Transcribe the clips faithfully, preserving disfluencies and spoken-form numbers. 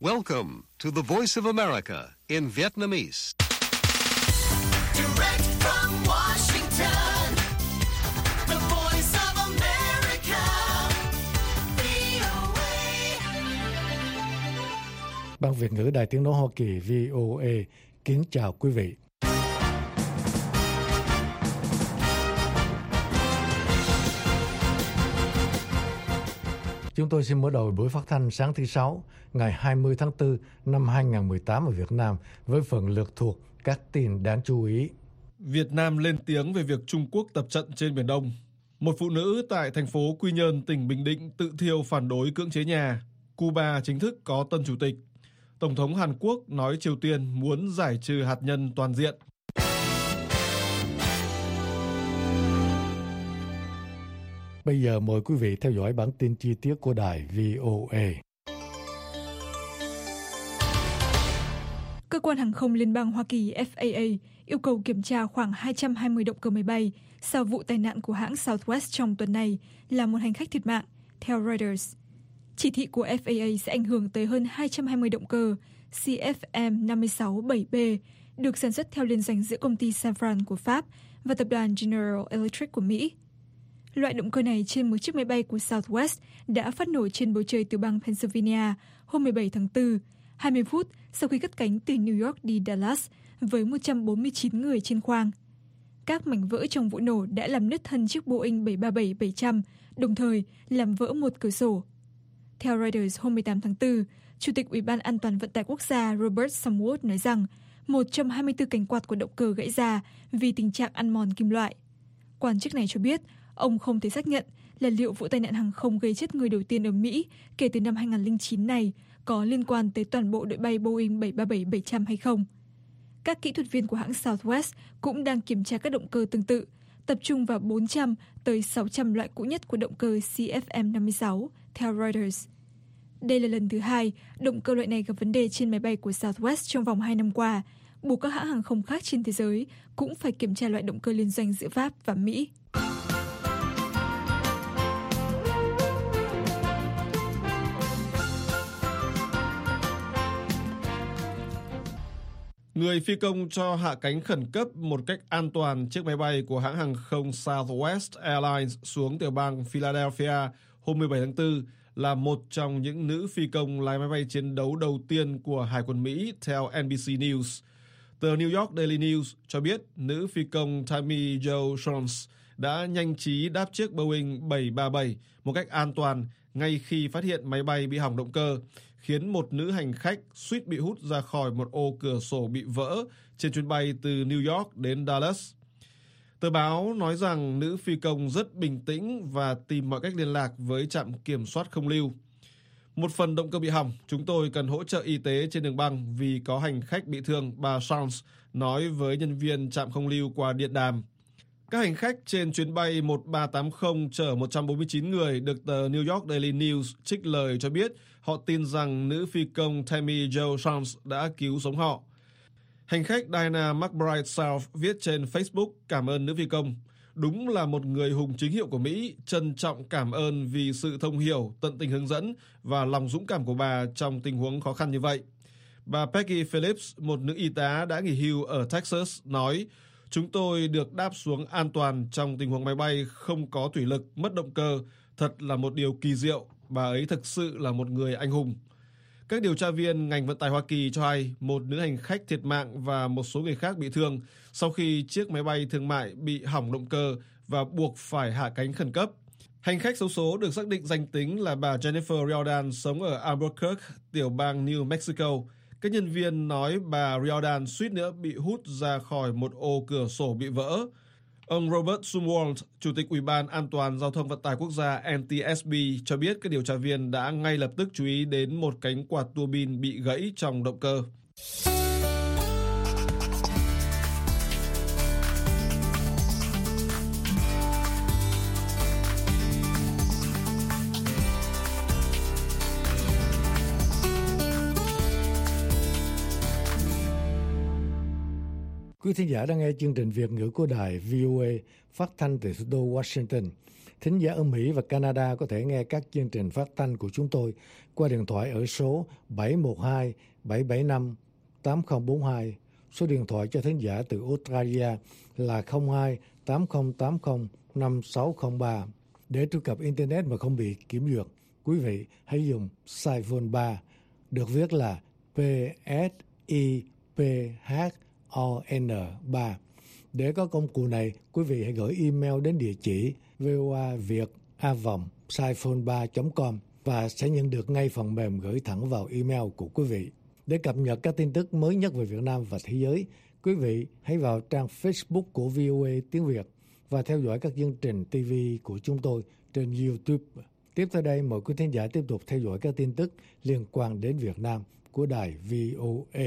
Welcome to the Voice of America in Vietnamese. Direct from Washington, the Voice of America, vê o a. Ban Việt ngữ Đài Tiếng nói Hoa Kỳ vê o a kính chào quý vị. Chúng tôi xin mở đầu buổi phát thanh sáng thứ Sáu, ngày hai mươi tháng tư năm hai nghìn không trăm mười tám ở Việt Nam với phần lược thuộc các tin đáng chú ý. Việt Nam lên tiếng về việc Trung Quốc tập trận trên Biển Đông. Một phụ nữ tại thành phố Quy Nhơn, tỉnh Bình Định tự thiêu phản đối cưỡng chế nhà. Cuba chính thức có tân chủ tịch. Tổng thống Hàn Quốc nói Triều Tiên muốn giải trừ hạt nhân toàn diện. Bây giờ mời quý vị theo dõi bản tin chi tiết của đài vê o a. Cơ quan hàng không liên bang Hoa Kỳ F A A yêu cầu kiểm tra khoảng hai trăm hai mươi động cơ máy bay sau vụ tai nạn của hãng Southwest trong tuần này, làm một hành khách thiệt mạng, theo Reuters. Chỉ thị của F A A sẽ ảnh hưởng tới hơn hai trăm hai mươi động cơ C F M năm sáu bảy B được sản xuất theo liên doanh giữa công ty Safran của Pháp và tập đoàn General Electric của Mỹ. Loại động cơ này trên một chiếc máy bay của Southwest đã phát nổ trên bầu trời từ bang Pennsylvania hôm mười bảy tháng tư, hai mươi phút sau khi cất cánh từ New York đi Dallas với một trăm bốn mươi chín người trên khoang. Các mảnh vỡ trong vụ nổ đã làm nứt thân chiếc Boeing bảy ba bảy bảy trăm, đồng thời làm vỡ một cửa sổ. Theo Reuters hôm mười tám tháng tư, Chủ tịch Ủy ban An toàn Vận tải Quốc gia Robert Sumwood nói rằng một trong hai mươi tư cánh quạt của động cơ gãy ra vì tình trạng ăn mòn kim loại. Quan chức này cho biết ông không thể xác nhận là liệu vụ tai nạn hàng không gây chết người đầu tiên ở Mỹ kể từ năm hai nghìn không trăm lẻ chín này có liên quan tới toàn bộ đội bay Boeing bảy ba bảy bảy trăm hay không. Các kỹ thuật viên của hãng Southwest cũng đang kiểm tra các động cơ tương tự, tập trung vào bốn trăm tới sáu trăm loại cũ nhất của động cơ C F M năm sáu, theo Reuters. Đây là lần thứ hai động cơ loại này gặp vấn đề trên máy bay của Southwest trong vòng hai năm qua, buộc các hãng hàng không khác trên thế giới cũng phải kiểm tra loại động cơ liên doanh giữa Pháp và Mỹ. Người phi công cho hạ cánh khẩn cấp một cách an toàn chiếc máy bay của hãng hàng không Southwest Airlines xuống tiểu bang Philadelphia hôm mười bảy tháng tư là một trong những nữ phi công lái máy bay chiến đấu đầu tiên của Hải quân Mỹ, theo N B C News. Tờ New York Daily News cho biết nữ phi công Tammy Jo Jones đã nhanh trí đáp chiếc Boeing bảy ba bảy một cách an toàn ngay khi phát hiện máy bay bị hỏng động cơ, khiến một nữ hành khách suýt bị hút ra khỏi một ô cửa sổ bị vỡ trên chuyến bay từ New York đến Dallas. Tờ báo nói rằng nữ phi công rất bình tĩnh và tìm mọi cách liên lạc với trạm kiểm soát không lưu. Một phần động cơ bị hỏng, chúng tôi cần hỗ trợ y tế trên đường băng vì có hành khách bị thương, bà Jones nói với nhân viên trạm không lưu qua điện đàm. Các hành khách trên chuyến bay một ba tám không chở một trăm bốn mươi chín người được tờ New York Daily News trích lời cho biết họ tin rằng nữ phi công Tammy Jo Jones đã cứu sống họ. Hành khách Diana McBride South viết trên Facebook cảm ơn nữ phi công. Đúng là một người hùng chính hiệu của Mỹ, trân trọng cảm ơn vì sự thông hiểu, tận tình hướng dẫn và lòng dũng cảm của bà trong tình huống khó khăn như vậy. Bà Peggy Phillips, một nữ y tá đã nghỉ hưu ở Texas, nói: Chúng tôi được đáp xuống an toàn trong tình huống máy bay không có thủy lực, mất động cơ. Thật là một điều kỳ diệu. Bà ấy thực sự là một người anh hùng. Các điều tra viên ngành vận tải Hoa Kỳ cho hay một nữ hành khách thiệt mạng và một số người khác bị thương sau khi chiếc máy bay thương mại bị hỏng động cơ và buộc phải hạ cánh khẩn cấp. Hành khách xấu số được xác định danh tính là bà Jennifer Riordan, sống ở Albuquerque, tiểu bang New Mexico. Các nhân viên nói bà Riordan suýt nữa bị hút ra khỏi một ô cửa sổ bị vỡ. Ông Robert Sumwold, Chủ tịch Ủy ban An toàn Giao thông Vận tải Quốc gia N T S B, cho biết các điều tra viên đã ngay lập tức chú ý đến một cánh quạt tua bin bị gãy trong động cơ. Quý thính giả đang nghe chương trình Việt ngữ của đài vê o a phát thanh từ thủ đô Washington. Thính giả ở Mỹ và Canada có thể nghe các chương trình phát thanh của chúng tôi qua điện thoại ở số bảy một hai bảy bảy năm tám không bốn hai. Số điện thoại cho thính giả từ Australia là không hai tám không tám không năm sáu không ba. Để truy cập Internet mà không bị kiểm duyệt, quý vị hãy dùng Siphon ba, được viết là P S I P H O N ba. Để có công cụ này, quý vị hãy gửi email đến địa chỉ voaviet a vòng siphon ba chấm com và sẽ nhận được ngay phần mềm gửi thẳng vào email của quý vị. Để cập nhật các tin tức mới nhất về Việt Nam và thế giới, quý vị hãy vào trang Facebook của vê o a Tiếng Việt và theo dõi các chương trình ti vi của chúng tôi trên YouTube. Tiếp theo đây, mời quý thính giả tiếp tục theo dõi các tin tức liên quan đến Việt Nam của đài vê o a.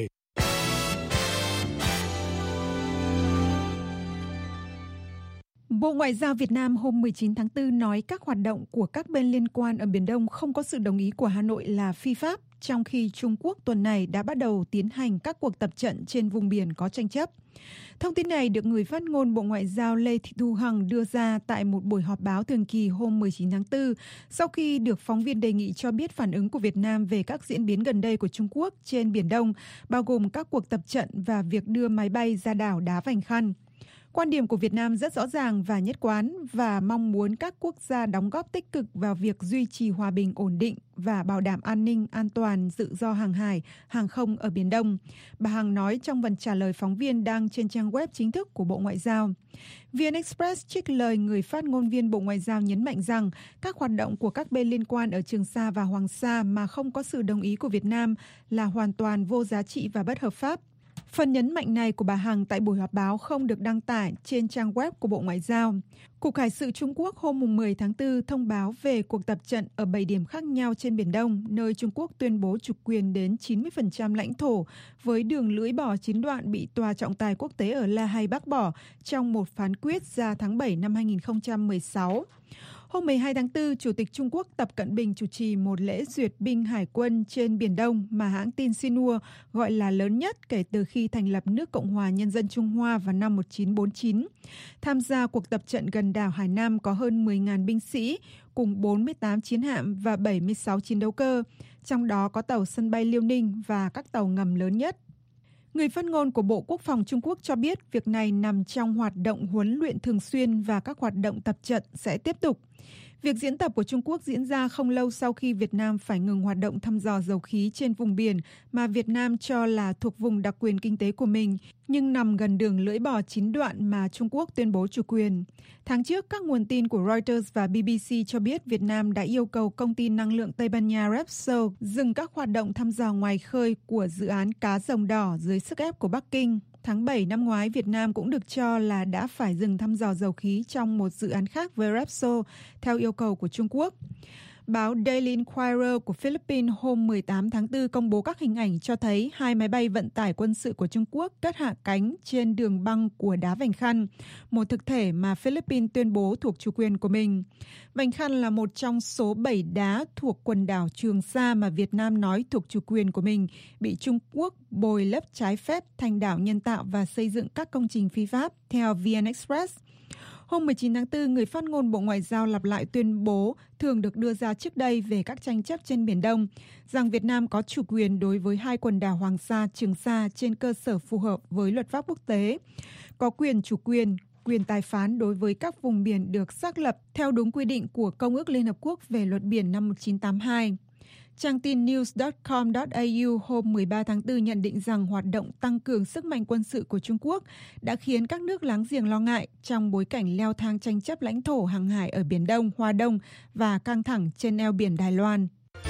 Bộ Ngoại giao Việt Nam hôm mười chín tháng tư nói các hoạt động của các bên liên quan ở Biển Đông không có sự đồng ý của Hà Nội là phi pháp, trong khi Trung Quốc tuần này đã bắt đầu tiến hành các cuộc tập trận trên vùng biển có tranh chấp. Thông tin này được người phát ngôn Bộ Ngoại giao Lê Thị Thu Hằng đưa ra tại một buổi họp báo thường kỳ hôm mười chín tháng tư, sau khi được phóng viên đề nghị cho biết phản ứng của Việt Nam về các diễn biến gần đây của Trung Quốc trên Biển Đông, bao gồm các cuộc tập trận và việc đưa máy bay ra đảo Đá Vành Khăn. Quan điểm của Việt Nam rất rõ ràng và nhất quán và mong muốn các quốc gia đóng góp tích cực vào việc duy trì hòa bình ổn định và bảo đảm an ninh, an toàn, tự do hàng hải, hàng không ở Biển Đông. Bà Hằng nói trong phần trả lời phóng viên đăng trên trang web chính thức của Bộ Ngoại giao. vê en Express trích lời người phát ngôn viên Bộ Ngoại giao nhấn mạnh rằng các hoạt động của các bên liên quan ở Trường Sa và Hoàng Sa mà không có sự đồng ý của Việt Nam là hoàn toàn vô giá trị và bất hợp pháp. Phần nhấn mạnh này của bà Hằng tại buổi họp báo không được đăng tải trên trang web của Bộ Ngoại giao. Cục Hải sự Trung Quốc hôm mười tháng tư thông báo về cuộc tập trận ở bảy điểm khác nhau trên Biển Đông, nơi Trung Quốc tuyên bố chủ quyền đến chín mươi phần trăm lãnh thổ, với đường lưỡi bò chín đoạn bị Tòa trọng tài quốc tế ở La Hay bác bỏ trong một phán quyết ra tháng bảy năm hai nghìn không trăm mười sáu. Hôm mười hai tháng tư, Chủ tịch Trung Quốc Tập Cận Bình chủ trì một lễ duyệt binh hải quân trên Biển Đông mà hãng tin Xinhua gọi là lớn nhất kể từ khi thành lập nước Cộng hòa Nhân dân Trung Hoa vào năm một nghìn chín trăm bốn mươi chín. Tham gia cuộc tập trận gần đảo Hải Nam có hơn mười nghìn binh sĩ, cùng bốn mươi tám chiến hạm và bảy mươi sáu chiến đấu cơ, trong đó có tàu sân bay Liêu Ninh và các tàu ngầm lớn nhất. Người phát ngôn của Bộ Quốc phòng Trung Quốc cho biết việc này nằm trong hoạt động huấn luyện thường xuyên và các hoạt động tập trận sẽ tiếp tục. Việc diễn tập của Trung Quốc diễn ra không lâu sau khi Việt Nam phải ngừng hoạt động thăm dò dầu khí trên vùng biển mà Việt Nam cho là thuộc vùng đặc quyền kinh tế của mình, nhưng nằm gần đường lưỡi bò chín đoạn mà Trung Quốc tuyên bố chủ quyền. Tháng trước, các nguồn tin của Reuters và bê bê xê cho biết Việt Nam đã yêu cầu công ty năng lượng Tây Ban Nha Repsol dừng các hoạt động thăm dò ngoài khơi của dự án cá rồng đỏ dưới sức ép của Bắc Kinh. Tháng bảy năm ngoái, Việt Nam cũng được cho là đã phải dừng thăm dò dầu khí trong một dự án khác với Repsol theo yêu cầu của Trung Quốc. Báo Daily Inquirer của Philippines hôm mười tám tháng tư công bố các hình ảnh cho thấy hai máy bay vận tải quân sự của Trung Quốc cất hạ cánh trên đường băng của Đá Vành Khăn, một thực thể mà Philippines tuyên bố thuộc chủ quyền của mình. Vành Khăn là một trong số bảy đá thuộc quần đảo Trường Sa mà Việt Nam nói thuộc chủ quyền của mình, bị Trung Quốc bồi lấp trái phép thành đảo nhân tạo và xây dựng các công trình phi pháp, theo vê en Express. Hôm mười chín tháng tư, người phát ngôn Bộ Ngoại giao lặp lại tuyên bố thường được đưa ra trước đây về các tranh chấp trên Biển Đông, rằng Việt Nam có chủ quyền đối với hai quần đảo Hoàng Sa, Trường Sa trên cơ sở phù hợp với luật pháp quốc tế, có quyền chủ quyền, quyền tài phán đối với các vùng biển được xác lập theo đúng quy định của Công ước Liên Hợp Quốc về luật biển năm một nghìn chín trăm tám mươi hai. Trang tin news chấm com chấm a u hôm mười ba tháng tư nhận định rằng hoạt động tăng cường sức mạnh quân sự của Trung Quốc đã khiến các nước láng giềng lo ngại trong bối cảnh leo thang tranh chấp lãnh thổ hàng hải ở Biển Đông, Hoa Đông và căng thẳng trên eo biển Đài Loan.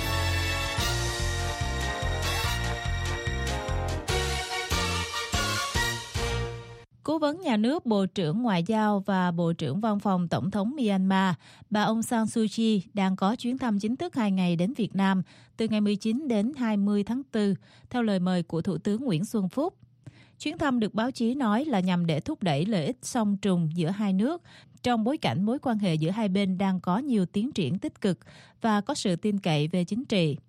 Cố vấn nhà nước, Bộ trưởng Ngoại giao và Bộ trưởng Văn phòng Tổng thống Myanmar, bà Aung San Suu Kyi đang có chuyến thăm chính thức hai ngày đến Việt Nam từ ngày mười chín đến hai mươi tháng tư, theo lời mời của Thủ tướng Nguyễn Xuân Phúc. Chuyến thăm được báo chí nói là nhằm để thúc đẩy lợi ích song trùng giữa hai nước, trong bối cảnh mối quan hệ giữa hai bên đang có nhiều tiến triển tích cực và có sự tin cậy về chính trị.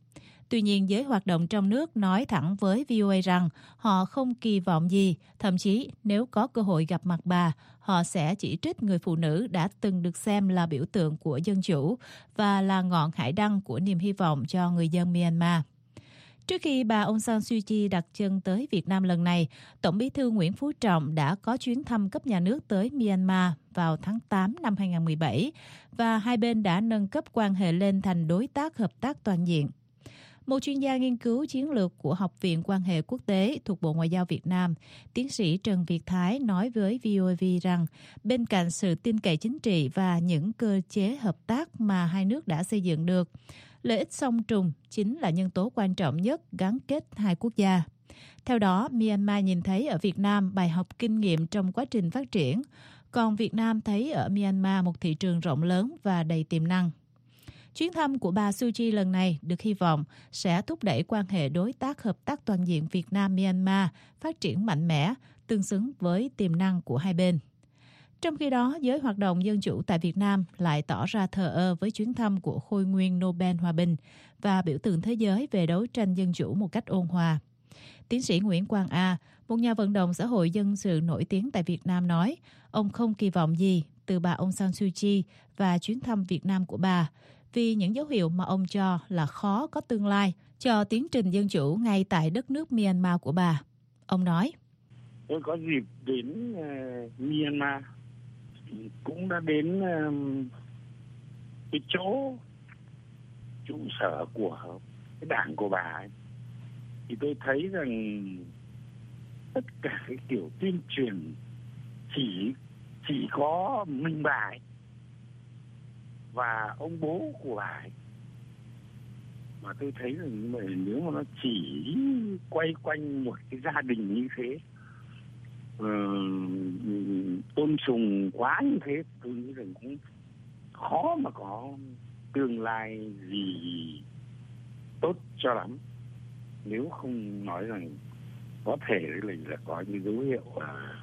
Tuy nhiên, giới hoạt động trong nước nói thẳng với vê o a rằng họ không kỳ vọng gì, thậm chí nếu có cơ hội gặp mặt bà, họ sẽ chỉ trích người phụ nữ đã từng được xem là biểu tượng của dân chủ và là ngọn hải đăng của niềm hy vọng cho người dân Myanmar. Trước khi bà Aung San Suu Kyi đặt chân tới Việt Nam lần này, Tổng bí thư Nguyễn Phú Trọng đã có chuyến thăm cấp nhà nước tới Myanmar vào tháng tám năm hai không một bảy và hai bên đã nâng cấp quan hệ lên thành đối tác hợp tác toàn diện. Một chuyên gia nghiên cứu chiến lược của Học viện Quan hệ Quốc tế thuộc Bộ Ngoại giao Việt Nam, tiến sĩ Trần Việt Thái nói với vê o a rằng bên cạnh sự tin cậy chính trị và những cơ chế hợp tác mà hai nước đã xây dựng được, lợi ích song trùng chính là nhân tố quan trọng nhất gắn kết hai quốc gia. Theo đó, Myanmar nhìn thấy ở Việt Nam bài học kinh nghiệm trong quá trình phát triển, còn Việt Nam thấy ở Myanmar một thị trường rộng lớn và đầy tiềm năng. Chuyến thăm của bà Suu Kyi lần này được hy vọng sẽ thúc đẩy quan hệ đối tác hợp tác toàn diện Việt Nam-Myanmar phát triển mạnh mẽ, tương xứng với tiềm năng của hai bên. Trong khi đó, giới hoạt động dân chủ tại Việt Nam lại tỏ ra thờ ơ với chuyến thăm của Khôi nguyên Nobel Hòa bình và biểu tượng thế giới về đấu tranh dân chủ một cách ôn hòa. Tiến sĩ Nguyễn Quang A, một nhà vận động xã hội dân sự nổi tiếng tại Việt Nam nói, ông không kỳ vọng gì từ bà Aung San Suu Kyi và chuyến thăm Việt Nam của bà, vì những dấu hiệu mà ông cho là khó có tương lai cho tiến trình dân chủ ngay tại đất nước Myanmar của bà. Ông nói, tôi có dịp đến uh, Myanmar, cũng đã đến uh, cái chỗ trụ sở của cái đảng của bà ấy. Thì tôi thấy rằng tất cả cái kiểu tuyên truyền chỉ chỉ có mình bà ấy và ông bố của bà ấy. Mà tôi thấy rằng nếu mà nó chỉ quay quanh một cái gia đình như thế, uh, tôn sùng quá như thế, tôi nghĩ rằng cũng khó mà có tương lai gì tốt cho lắm. Nếu không nói rằng có thể là, là có những dấu hiệu uh,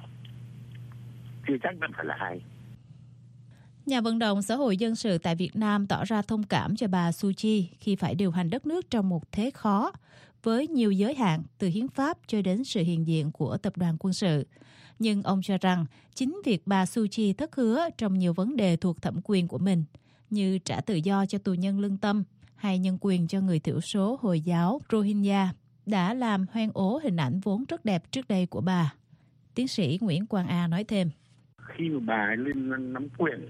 chưa chắc đã phải là hay. Nhà vận động xã hội dân sự tại Việt Nam tỏ ra thông cảm cho bà Suu Kyi khi phải điều hành đất nước trong một thế khó, với nhiều giới hạn từ hiến pháp cho đến sự hiện diện của tập đoàn quân sự. Nhưng ông cho rằng chính việc bà Suu Kyi thất hứa trong nhiều vấn đề thuộc thẩm quyền của mình, như trả tự do cho tù nhân lương tâm hay nhân quyền cho người thiểu số Hồi giáo Rohingya, đã làm hoen ố hình ảnh vốn rất đẹp trước đây của bà. Tiến sĩ Nguyễn Quang A nói thêm, khi mà bà ấy lên nắm quyền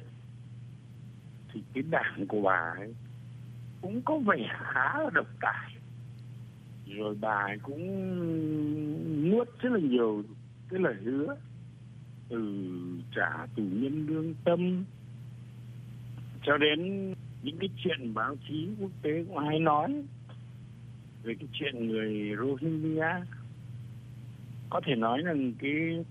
thì cái đảng của bà ấy cũng có vẻ khá là độc tài, rồi bà ấy cũng nuốt rất là nhiều cái lời hứa, từ trả tù nhân lương tâm cho đến những cái chuyện báo chí quốc tế cũng hay nói về cái chuyện người Rohingya. Có thể nói rằng cái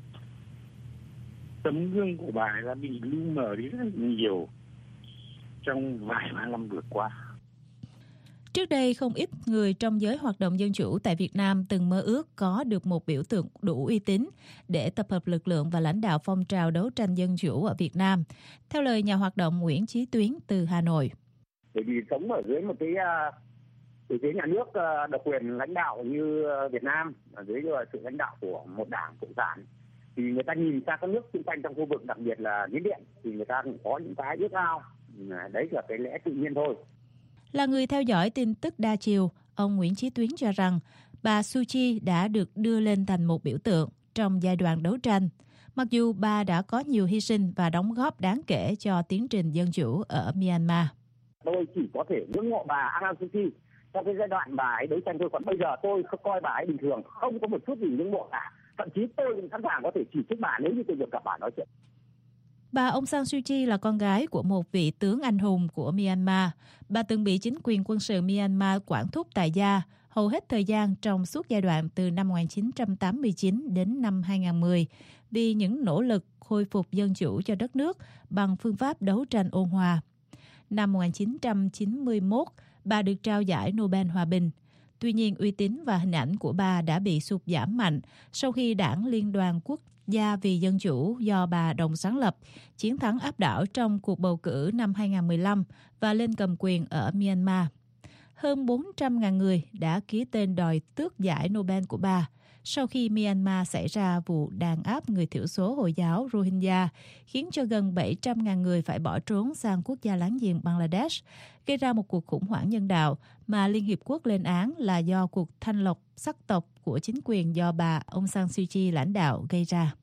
tấm gương của bà ấy đã bị lu mờ đi rất nhiều trong vài ba năm vừa qua. Trước đây, không ít người trong giới hoạt động dân chủ tại Việt Nam từng mơ ước có được một biểu tượng đủ uy tín để tập hợp lực lượng và lãnh đạo phong trào đấu tranh dân chủ ở Việt Nam. Theo lời nhà hoạt động Nguyễn Chí Tuyến từ Hà Nội. Bởi vì sống ở dưới một cái từ phía nhà nước độc quyền lãnh đạo như Việt Nam, ở dưới sự lãnh đạo của một đảng cộng sản, thì người ta nhìn sang các nước xung quanh trong khu vực, đặc biệt là Miến Điện, thì người ta cũng có những cái ước ao. Đấy là cái lẽ tự nhiên thôi. Là người theo dõi tin tức đa chiều, ông Nguyễn Chí Tuyến cho rằng bà Suu Kyi đã được đưa lên thành một biểu tượng trong giai đoạn đấu tranh, mặc dù bà đã có nhiều hy sinh và đóng góp đáng kể cho tiến trình dân chủ ở Myanmar. Tôi chỉ có thể ngưỡng mộ bà Aung San Suu Kyi trong cái giai đoạn bà ấy đấu tranh thôi, còn bây giờ tôi không coi bà ấy bình thường, không có một chút gì ngưỡng mộ cả. Thậm chí tôi cũng sẵn sàng có thể chỉ trích bà nếu như tôi được gặp bà nói chuyện. Bà Aung San Suu Kyi là con gái của một vị tướng anh hùng của Myanmar. Bà từng bị chính quyền quân sự Myanmar quản thúc tại gia hầu hết thời gian trong suốt giai đoạn từ năm một nghìn chín trăm tám mươi chín đến năm hai không một không vì những nỗ lực khôi phục dân chủ cho đất nước bằng phương pháp đấu tranh ôn hòa. Năm một nghìn chín trăm chín mươi mốt, bà được trao giải Nobel Hòa bình. Tuy nhiên, uy tín và hình ảnh của bà đã bị sụt giảm mạnh sau khi đảng Liên đoàn Quốc gia vì Dân chủ do bà đồng sáng lập chiến thắng áp đảo trong cuộc bầu cử năm hai không một lăm và lên cầm quyền ở Myanmar. hơn bốn trăm nghìn người đã ký tên đòi tước giải Nobel của bà sau khi Myanmar xảy ra vụ đàn áp người thiểu số Hồi giáo Rohingya, khiến cho gần bảy trăm nghìn người phải bỏ trốn sang quốc gia láng giềng Bangladesh, gây ra một cuộc khủng hoảng nhân đạo mà Liên Hiệp Quốc lên án là do cuộc thanh lọc sắc tộc của chính quyền do bà Aung San Suu Kyi lãnh đạo gây ra.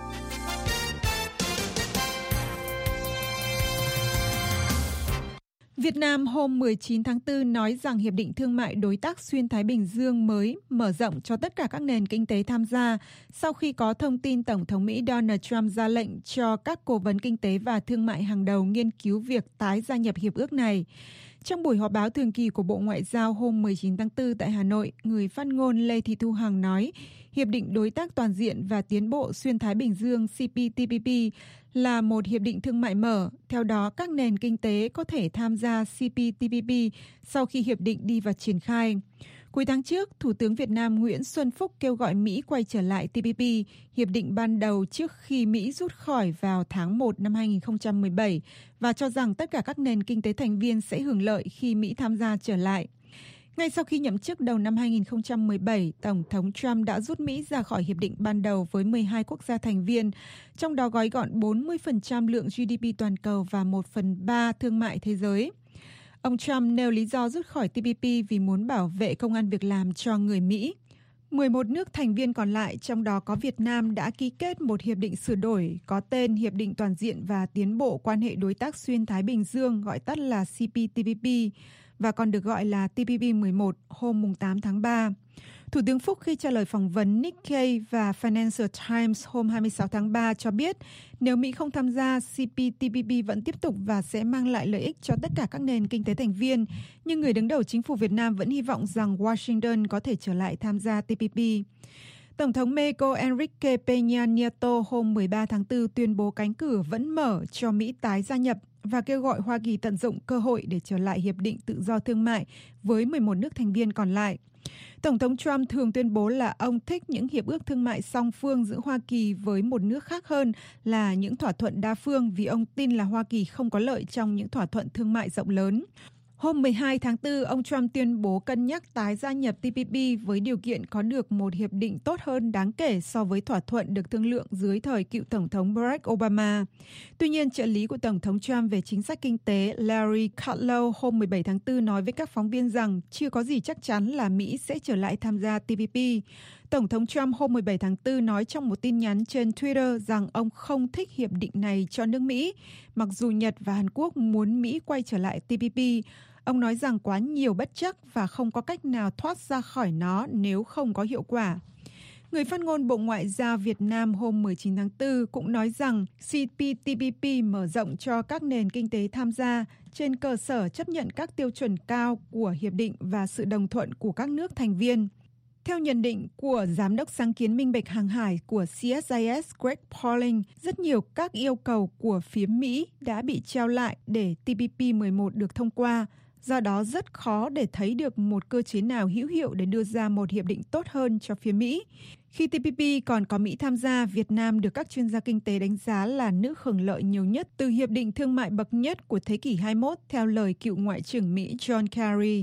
Việt Nam hôm mười chín tháng tư nói rằng Hiệp định Thương mại Đối tác Xuyên Thái Bình Dương mới mở rộng cho tất cả các nền kinh tế tham gia sau khi có thông tin Tổng thống Mỹ Donald Trump ra lệnh cho các cố vấn kinh tế và thương mại hàng đầu nghiên cứu việc tái gia nhập hiệp ước này. Trong buổi họp báo thường kỳ của Bộ Ngoại giao hôm mười chín tháng tư tại Hà Nội, người phát ngôn Lê Thị Thu Hằng nói Hiệp định Đối tác Toàn diện và Tiến bộ Xuyên Thái Bình Dương C P T P P là một hiệp định thương mại mở. Theo đó, các nền kinh tế có thể tham gia C P T P P sau khi hiệp định đi vào triển khai. Cuối tháng trước, Thủ tướng Việt Nam Nguyễn Xuân Phúc kêu gọi Mỹ quay trở lại T P P, hiệp định ban đầu trước khi Mỹ rút khỏi vào tháng một năm hai nghìn không trăm mười bảy, và cho rằng tất cả các nền kinh tế thành viên sẽ hưởng lợi khi Mỹ tham gia trở lại. Ngay sau khi nhậm chức đầu năm hai nghìn không trăm mười bảy, Tổng thống Trump đã rút Mỹ ra khỏi hiệp định ban đầu với mười hai quốc gia thành viên, trong đó gói gọn bốn mươi phần trăm lượng G D P toàn cầu và một phần ba thương mại thế giới. Ông Trump nêu lý do rút khỏi T P P vì muốn bảo vệ công ăn việc làm cho người Mỹ. mười một nước thành viên còn lại, trong đó có Việt Nam, đã ký kết một hiệp định sửa đổi có tên Hiệp định Toàn diện và Tiến bộ Quan hệ Đối tác Xuyên Thái Bình Dương, gọi tắt là C P T P P, và còn được gọi là T P P mười một hôm tám tháng ba. Thủ tướng Phúc khi trả lời phỏng vấn Nikkei và Financial Times hôm hai mươi sáu tháng ba cho biết nếu Mỹ không tham gia, C P T P P vẫn tiếp tục và sẽ mang lại lợi ích cho tất cả các nền kinh tế thành viên, nhưng người đứng đầu chính phủ Việt Nam vẫn hy vọng rằng Washington có thể trở lại tham gia T P P. Tổng thống Mexico Enrique Peña Nieto hôm mười ba tháng tư tuyên bố cánh cửa vẫn mở cho Mỹ tái gia nhập và kêu gọi Hoa Kỳ tận dụng cơ hội để trở lại Hiệp định Tự do Thương mại với mười một nước thành viên còn lại. Tổng thống Trump thường tuyên bố là ông thích những hiệp ước thương mại song phương giữa Hoa Kỳ với một nước khác hơn là những thỏa thuận đa phương vì ông tin là Hoa Kỳ không có lợi trong những thỏa thuận thương mại rộng lớn. Hôm mười hai tháng tư, ông Trump tuyên bố cân nhắc tái gia nhập T P P với điều kiện có được một hiệp định tốt hơn đáng kể so với thỏa thuận được thương lượng dưới thời cựu Tổng thống Barack Obama. Tuy nhiên, trợ lý của Tổng thống Trump về chính sách kinh tế Larry Kudlow hôm mười bảy tháng tư nói với các phóng viên rằng chưa có gì chắc chắn là Mỹ sẽ trở lại tham gia T P P. Tổng thống Trump hôm mười bảy tháng tư nói trong một tin nhắn trên Twitter rằng ông không thích hiệp định này cho nước Mỹ, mặc dù Nhật và Hàn Quốc muốn Mỹ quay trở lại T P P. Ông nói rằng quá nhiều bất trắc và không có cách nào thoát ra khỏi nó nếu không có hiệu quả. Người phát ngôn Bộ Ngoại giao Việt Nam hôm mười chín tháng tư cũng nói rằng C P T P P mở rộng cho các nền kinh tế tham gia trên cơ sở chấp nhận các tiêu chuẩn cao của hiệp định và sự đồng thuận của các nước thành viên. Theo nhận định của Giám đốc sáng kiến minh bạch hàng hải của C S I S Greg Pauling, rất nhiều các yêu cầu của phía Mỹ đã bị treo lại để T P P mười một được thông qua. Do đó rất khó để thấy được một cơ chế nào hữu hiệu để đưa ra một hiệp định tốt hơn cho phía Mỹ. Khi T P P còn có Mỹ tham gia, Việt Nam được các chuyên gia kinh tế đánh giá là nước hưởng lợi nhiều nhất từ hiệp định thương mại bậc nhất của thế kỷ hai mươi mốt, theo lời cựu Ngoại trưởng Mỹ John Kerry.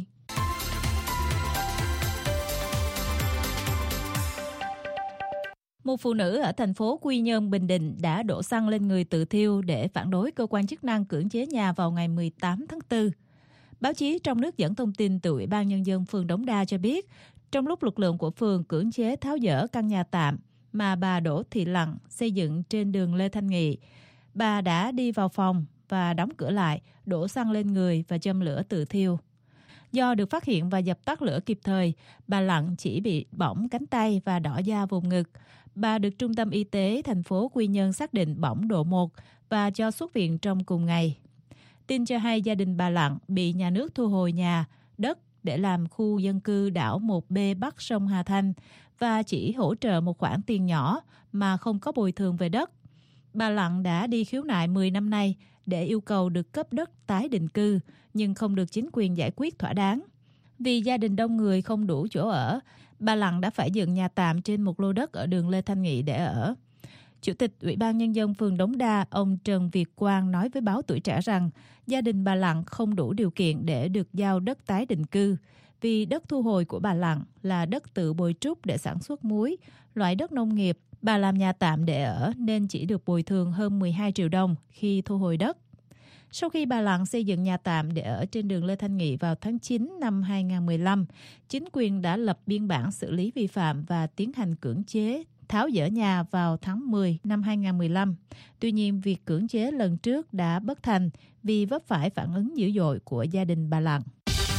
Một phụ nữ ở thành phố Quy Nhơn, Bình Định đã đổ xăng lên người tự thiêu để phản đối cơ quan chức năng cưỡng chế nhà vào ngày mười tám tháng tư. Báo chí trong nước dẫn thông tin từ Ủy ban Nhân dân phường Đống Đa cho biết, trong lúc lực lượng của phường cưỡng chế tháo dỡ căn nhà tạm mà bà Đỗ Thị Lặng xây dựng trên đường Lê Thanh Nghị, bà đã đi vào phòng và đóng cửa lại, đổ xăng lên người và châm lửa tự thiêu. Do được phát hiện và dập tắt lửa kịp thời, bà Lặng chỉ bị bỏng cánh tay và đỏ da vùng ngực. Bà được Trung tâm Y tế thành phố Quy Nhơn xác định bỏng độ một và cho xuất viện trong cùng ngày. Tin cho hay gia đình bà Lặng bị nhà nước thu hồi nhà, đất để làm khu dân cư đảo một B bắc sông Hà Thanh và chỉ hỗ trợ một khoản tiền nhỏ mà không có bồi thường về đất. Bà Lặng đã đi khiếu nại mười năm nay để yêu cầu được cấp đất tái định cư nhưng không được chính quyền giải quyết thỏa đáng. Vì gia đình đông người không đủ chỗ ở, bà Lặng đã phải dựng nhà tạm trên một lô đất ở đường Lê Thanh Nghị để ở. Chủ tịch Ủy ban Nhân dân phường Đống Đa, ông Trần Việt Quang nói với báo Tuổi Trẻ rằng gia đình bà Lặn không đủ điều kiện để được giao đất tái định cư, vì đất thu hồi của bà Lặn là đất tự bồi trúc để sản xuất muối, loại đất nông nghiệp. Bà làm nhà tạm để ở nên chỉ được bồi thường hơn mười hai triệu đồng khi thu hồi đất. Sau khi bà Lặn xây dựng nhà tạm để ở trên đường Lê Thanh Nghị vào tháng chín năm hai nghìn không trăm mười lăm, chính quyền đã lập biên bản xử lý vi phạm và tiến hành cưỡng chế tháo dỡ nhà vào tháng mười năm hai nghìn không trăm mười lăm. Tuy nhiên, việc cưỡng chế lần trước đã bất thành vì vấp phải phản ứng dữ dội của gia đình bà Lặn.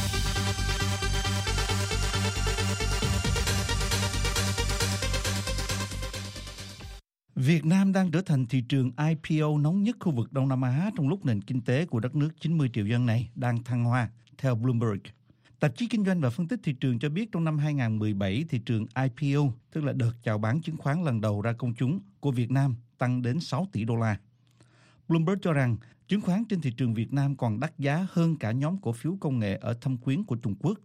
Việt Nam đang trở thành thị trường I P O nóng nhất khu vực Đông Nam Á trong lúc nền kinh tế của đất nước chín mươi triệu dân này đang thăng hoa, theo Bloomberg. Tạp chí Kinh doanh và Phân tích thị trường cho biết trong năm hai nghìn không trăm mười bảy, thị trường I P O, tức là đợt chào bán chứng khoán lần đầu ra công chúng của Việt Nam, tăng đến sáu tỷ đô la. Bloomberg cho rằng chứng khoán trên thị trường Việt Nam còn đắt giá hơn cả nhóm cổ phiếu công nghệ ở thâm quyến của Trung Quốc.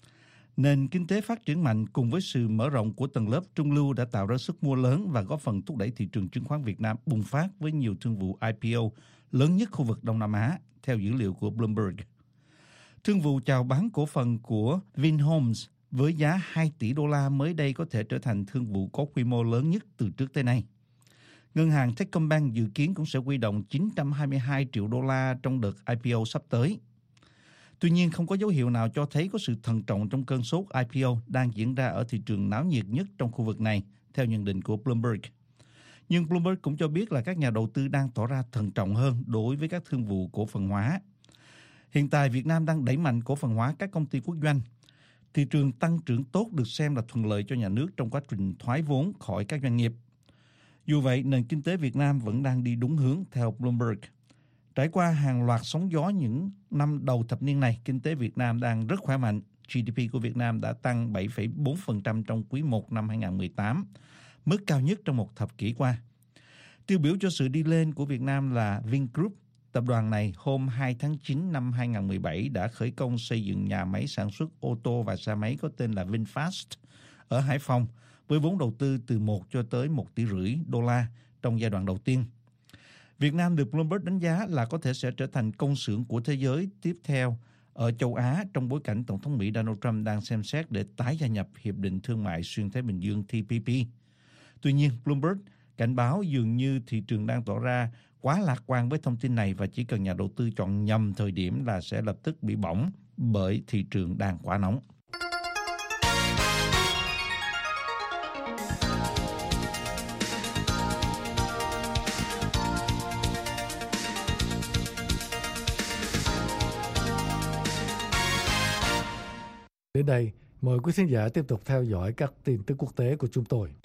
Nền kinh tế phát triển mạnh cùng với sự mở rộng của tầng lớp trung lưu đã tạo ra sức mua lớn và góp phần thúc đẩy thị trường chứng khoán Việt Nam bùng phát với nhiều thương vụ I P O lớn nhất khu vực Đông Nam Á, theo dữ liệu của Bloomberg. Thương vụ chào bán cổ phần của Vinhomes với giá hai tỷ đô la mới đây có thể trở thành thương vụ có quy mô lớn nhất từ trước tới nay. Ngân hàng Techcombank dự kiến cũng sẽ huy động chín trăm hai mươi hai triệu đô la trong đợt I P O sắp tới. Tuy nhiên, không có dấu hiệu nào cho thấy có sự thận trọng trong cơn sốt I P O đang diễn ra ở thị trường náo nhiệt nhất trong khu vực này, theo nhận định của Bloomberg. Nhưng Bloomberg cũng cho biết là các nhà đầu tư đang tỏ ra thận trọng hơn đối với các thương vụ cổ phần hóa. Hiện tại, Việt Nam đang đẩy mạnh cổ phần hóa các công ty quốc doanh. Thị trường tăng trưởng tốt được xem là thuận lợi cho nhà nước trong quá trình thoái vốn khỏi các doanh nghiệp. Dù vậy, nền kinh tế Việt Nam vẫn đang đi đúng hướng, theo Bloomberg. Trải qua hàng loạt sóng gió những năm đầu thập niên này, kinh tế Việt Nam đang rất khỏe mạnh. G D P của Việt Nam đã tăng bảy phẩy bốn phần trăm trong quý một năm hai nghìn không trăm mười tám, mức cao nhất trong một thập kỷ qua. Tiêu biểu cho sự đi lên của Việt Nam là Vingroup. Tập đoàn này hôm hai tháng chín năm hai nghìn không trăm mười bảy đã khởi công xây dựng nhà máy sản xuất ô tô và xe máy có tên là VinFast ở Hải Phòng với vốn đầu tư từ một cho tới một tỷ rưỡi đô la trong giai đoạn đầu tiên. Việt Nam được Bloomberg đánh giá là có thể sẽ trở thành công xưởng của thế giới tiếp theo ở châu Á trong bối cảnh Tổng thống Mỹ Donald Trump đang xem xét để tái gia nhập Hiệp định Thương mại Xuyên Thái Bình Dương T P P. Tuy nhiên, Bloomberg cảnh báo dường như thị trường đang tỏ ra quá lạc quan với thông tin này và chỉ cần nhà đầu tư chọn nhầm thời điểm là sẽ lập tức bị bỏng bởi thị trường đang quá nóng. Đến đây, mời quý khán giả tiếp tục theo dõi các tin tức quốc tế của chúng tôi.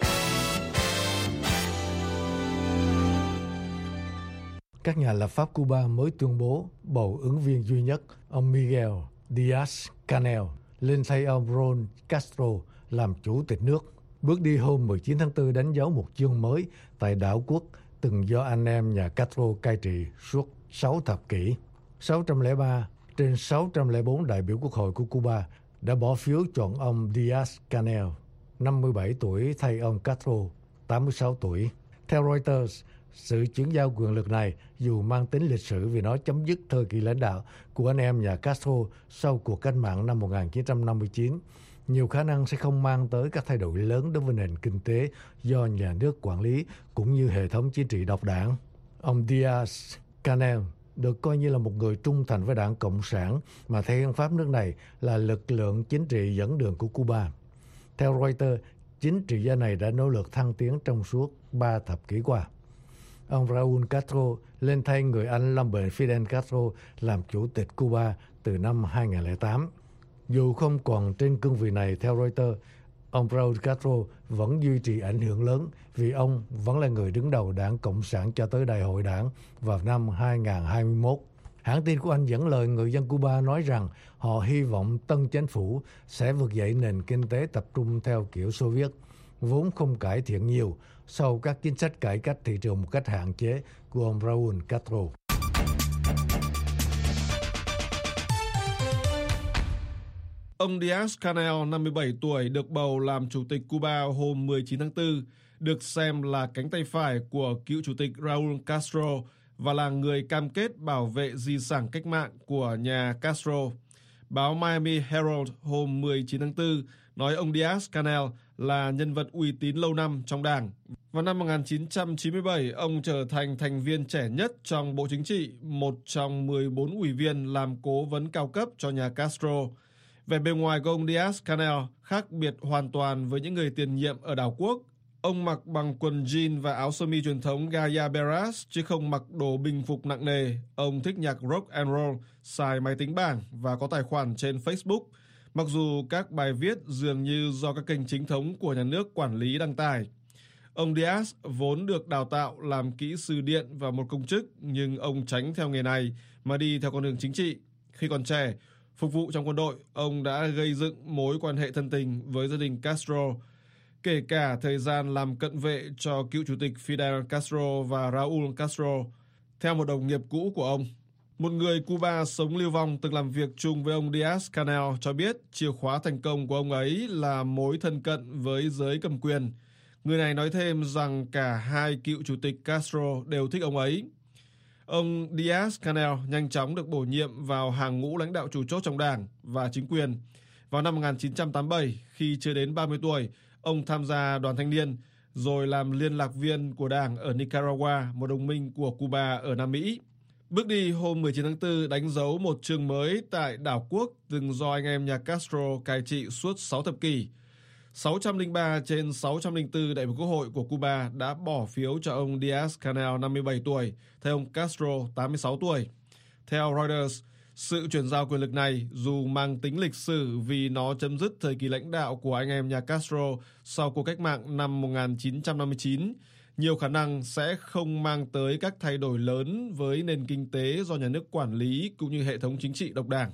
Các nhà lập pháp Cuba mới tuyên bố bầu ứng viên duy nhất, ông Miguel Díaz-Canel, lên thay ông Raúl Castro làm chủ tịch nước. Bước đi hôm mười chín tháng tư đánh dấu một chương mới tại đảo quốc từng do anh em nhà Castro cai trị suốt sáu thập kỷ. sáu trăm lẻ ba trên sáu trăm lẻ bốn đại biểu quốc hội của Cuba đã bỏ phiếu chọn ông Díaz-Canel, năm mươi bảy tuổi, thay ông Castro, tám mươi sáu tuổi. Theo Reuters, sự chuyển giao quyền lực này dù mang tính lịch sử vì nó chấm dứt thời kỳ lãnh đạo của anh em nhà Castro sau cuộc cách mạng năm một nghìn chín trăm năm mươi chín, nhiều khả năng sẽ không mang tới các thay đổi lớn đối với nền kinh tế do nhà nước quản lý cũng như hệ thống chính trị độc đảng. Ông Díaz-Canel được coi như là một người trung thành với Đảng Cộng sản mà theo hiến pháp nước này là lực lượng chính trị dẫn đường của Cuba. Theo Reuters, chính trị gia này đã nỗ lực thăng tiến trong suốt ba thập kỷ qua. Ông Raúl Castro lên thay người anh lâm bệnh Fidel Castro làm chủ tịch Cuba từ năm hai nghìn không trăm lẻ tám. Dù không còn trên cương vị này, theo Reuters, ông Raúl Castro vẫn duy trì ảnh hưởng lớn vì ông vẫn là người đứng đầu Đảng Cộng sản cho tới Đại hội Đảng vào năm hai nghìn không trăm hai mươi mốt. Hãng tin của Anh dẫn lời người dân Cuba nói rằng họ hy vọng tân chính phủ sẽ vực dậy nền kinh tế tập trung theo kiểu Xô Viết, vốn không cải thiện nhiều sau các chính sách cải cách thị trường một cách hạn chế của ông Raúl Castro. Ông Díaz-Canel, năm mươi bảy tuổi, được bầu làm chủ tịch Cuba hôm mười chín tháng tư, được xem là cánh tay phải của cựu chủ tịch Raúl Castro và là người cam kết bảo vệ di sản cách mạng của nhà Castro. Báo Miami Herald hôm mười chín tháng tư nói ông Díaz-Canel là nhân vật uy tín lâu năm trong đảng. Vào năm một nghìn chín trăm chín mươi bảy, ông trở thành thành viên trẻ nhất trong Bộ Chính trị, một trong mười bốn ủy viên làm cố vấn cao cấp cho nhà Castro. Vẻ bề ngoài của ông Díaz-Canel khác biệt hoàn toàn với những người tiền nhiệm ở đảo quốc. Ông mặc bằng quần jean và áo sơ mi truyền thống Gaya Beras chứ không mặc đồ bình phục nặng nề. Ông thích nhạc rock and roll, xài máy tính bảng và có tài khoản trên Facebook. Mặc dù các bài viết dường như do các kênh chính thống của nhà nước quản lý đăng tải. Ông Díaz vốn được đào tạo làm kỹ sư điện và một công chức, nhưng ông tránh theo nghề này mà đi theo con đường chính trị. Khi còn trẻ, phục vụ trong quân đội, ông đã gây dựng mối quan hệ thân tình với gia đình Castro, kể cả thời gian làm cận vệ cho cựu chủ tịch Fidel Castro và Raúl Castro, theo một đồng nghiệp cũ của ông. Một người Cuba sống lưu vong từng làm việc chung với ông Díaz-Canel cho biết chìa khóa thành công của ông ấy là mối thân cận với giới cầm quyền. Người này nói thêm rằng cả hai cựu chủ tịch Castro đều thích ông ấy. Ông Díaz-Canel nhanh chóng được bổ nhiệm vào hàng ngũ lãnh đạo chủ chốt trong đảng và chính quyền. Vào năm một nghìn chín trăm tám mươi bảy, khi chưa đến ba mươi tuổi, ông tham gia đoàn thanh niên, rồi làm liên lạc viên của đảng ở Nicaragua, một đồng minh của Cuba ở Nam Mỹ. Bước đi hôm mười chín tháng tư đánh dấu một chương mới tại đảo quốc từng do anh em nhà Castro cai trị suốt sáu thập kỷ. sáu trăm lẻ ba trên sáu trăm lẻ bốn đại biểu quốc hội của Cuba đã bỏ phiếu cho ông Díaz-Canel năm mươi bảy tuổi, thay ông Castro tám mươi sáu tuổi. Theo Reuters, sự chuyển giao quyền lực này dù mang tính lịch sử vì nó chấm dứt thời kỳ lãnh đạo của anh em nhà Castro sau cuộc cách mạng năm một nghìn chín trăm năm mươi chín, nhiều khả năng sẽ không mang tới các thay đổi lớn với nền kinh tế do nhà nước quản lý cũng như hệ thống chính trị độc đảng.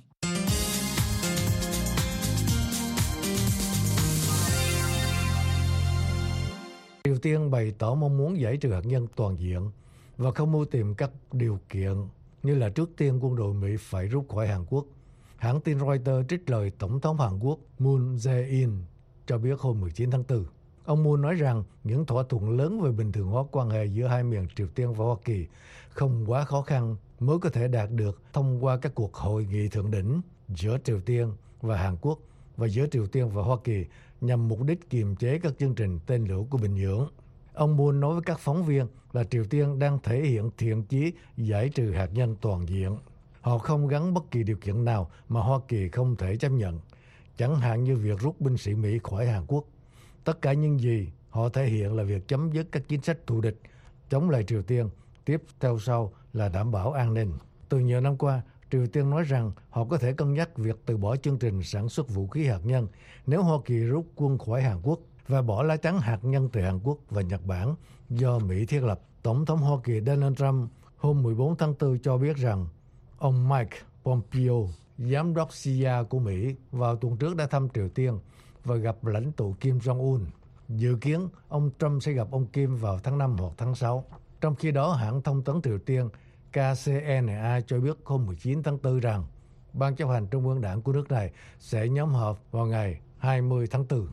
Triều Tiên bày tỏ mong muốn giải trừ hạt nhân toàn diện và không mưu tìm các điều kiện như là trước tiên quân đội Mỹ phải rút khỏi Hàn Quốc. Hãng tin Reuters trích lời Tổng thống Hàn Quốc Moon Jae-in cho biết hôm mười chín tháng tư. Ông Moon nói rằng những thỏa thuận lớn về bình thường hóa quan hệ giữa hai miền Triều Tiên và Hoa Kỳ không quá khó khăn mới có thể đạt được thông qua các cuộc hội nghị thượng đỉnh giữa Triều Tiên và Hàn Quốc và giữa Triều Tiên và Hoa Kỳ nhằm mục đích kiềm chế các chương trình tên lửa của Bình Nhưỡng. Ông Moon nói với các phóng viên là Triều Tiên đang thể hiện thiện chí giải trừ hạt nhân toàn diện. Họ không gắn bất kỳ điều kiện nào mà Hoa Kỳ không thể chấp nhận, chẳng hạn như việc rút binh sĩ Mỹ khỏi Hàn Quốc. Tất cả những gì họ thể hiện là việc chấm dứt các chính sách thù địch chống lại Triều Tiên, tiếp theo sau là đảm bảo an ninh. Từ nhiều năm qua, Triều Tiên nói rằng họ có thể cân nhắc việc từ bỏ chương trình sản xuất vũ khí hạt nhân nếu Hoa Kỳ rút quân khỏi Hàn Quốc và bỏ lá chắn hạt nhân từ Hàn Quốc và Nhật Bản do Mỹ thiết lập. Tổng thống Hoa Kỳ Donald Trump hôm mười bốn tháng tư cho biết rằng ông Mike Pompeo, giám đốc xê i a của Mỹ, vào tuần trước đã thăm Triều Tiên và gặp lãnh tụ Kim Jong-un. Dự kiến ông Trump sẽ gặp ông Kim vào tháng năm hoặc tháng sáu. Trong khi đó, hãng thông tấn Triều Tiên ca xê en a cho biết hôm mười chín tháng tư rằng Ban chấp hành Trung ương Đảng của nước này sẽ nhóm họp vào ngày hai mươi tháng tư.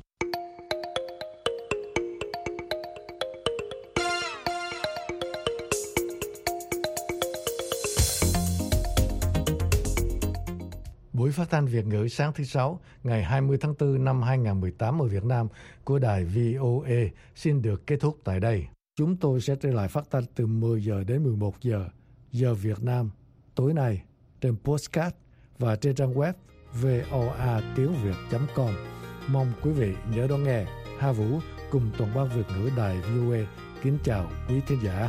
Buổi phát thanh Việt ngữ sáng thứ Sáu, ngày hai mươi tháng tư năm hai nghìn không trăm mười tám ở Việt Nam của đài vê o a xin được kết thúc tại đây. Chúng tôi sẽ trở lại phát thanh từ mười giờ đến mười một giờ, giờ Việt Nam, tối nay trên podcast và trên trang web voa tiếng việt chấm com. Mong quý vị nhớ đón nghe. Hà Vũ cùng toàn ban Việt ngữ đài vê o a kính chào quý thính giả.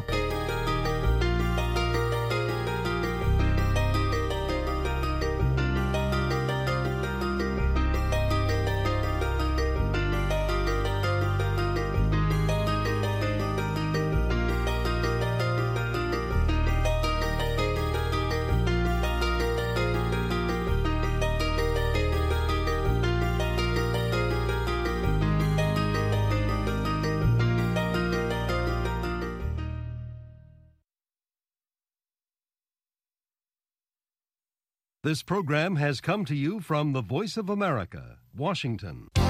This program has come to you from the Voice of America, Washington.